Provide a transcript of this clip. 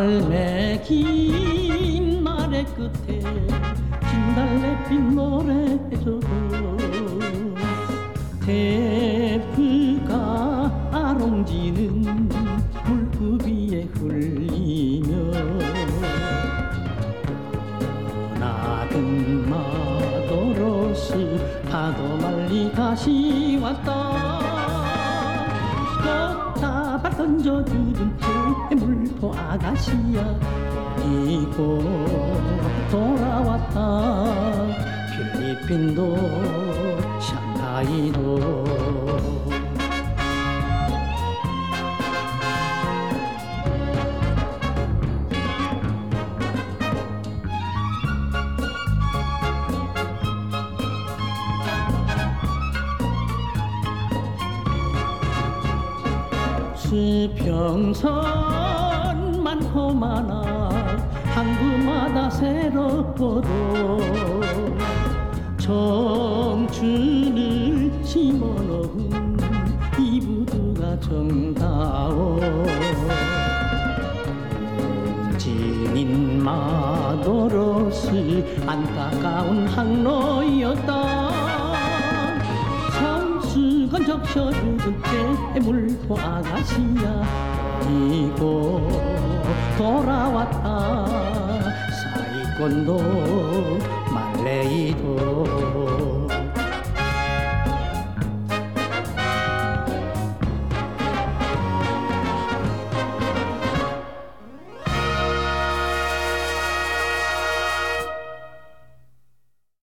삶의 긴 말의 끝에 진달래빛 노래해줘도 테프가 아롱지는 물구비에 흘리며 떠나든 마도로스 파도 말리 다시 왔다. 꽃다발 던져주던 물포 아가씨야 이고 돌아왔다. 필리핀도 샹하이도 수평선 많고 많아 항구마다 새롭고도 청춘을 심어놓은 이부두가 정다워. 진인 마도로스 안타까운 항로였다. 성수건 적셔주던 대물포 아가씨야 이고 돌아왔다. 사이권도 말레이도